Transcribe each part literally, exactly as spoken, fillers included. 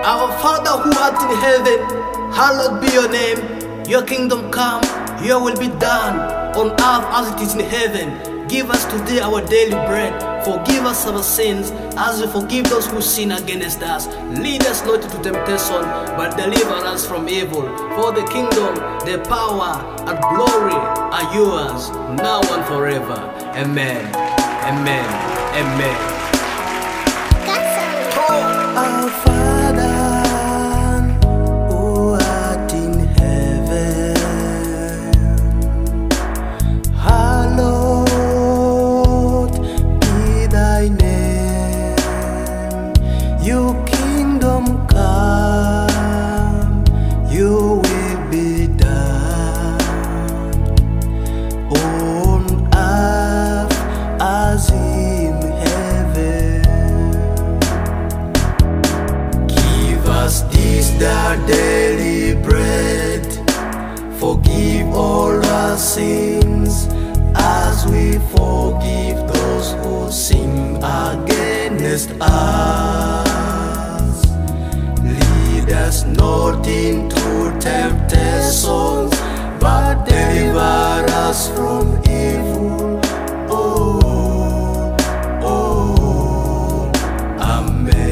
Our Father who art in heaven, hallowed be your name. Your kingdom come, your will be done, on earth as it is in heaven. Give us today our daily bread. Forgive us our sins, as we forgive those who sin against us. Lead us not into temptation, but deliver us from evil. For the kingdom, the power, and glory are yours, now and forever. Amen. Amen. Amen. Our Father, who art in heaven, hallowed be thy name. Your kingdom come, your will be done, on earth as in heaven. Us this the daily bread. Forgive all our sins, as we forgive those who sin against us. Lead us not into temptation, but deliver us from evil. Oh, oh, amen.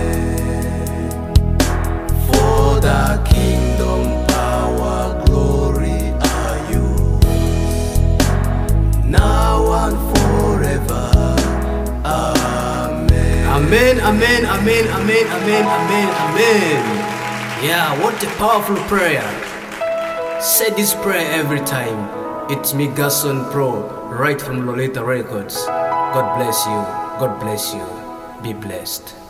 The kingdom, power, glory are yours, now and forever. Amen. Amen, amen, amen, amen, amen, amen, amen. Yeah, what a powerful prayer. Say this prayer every time. It's me, Gasson Pro, right from Lolita Records. God bless you. God bless you. Be blessed.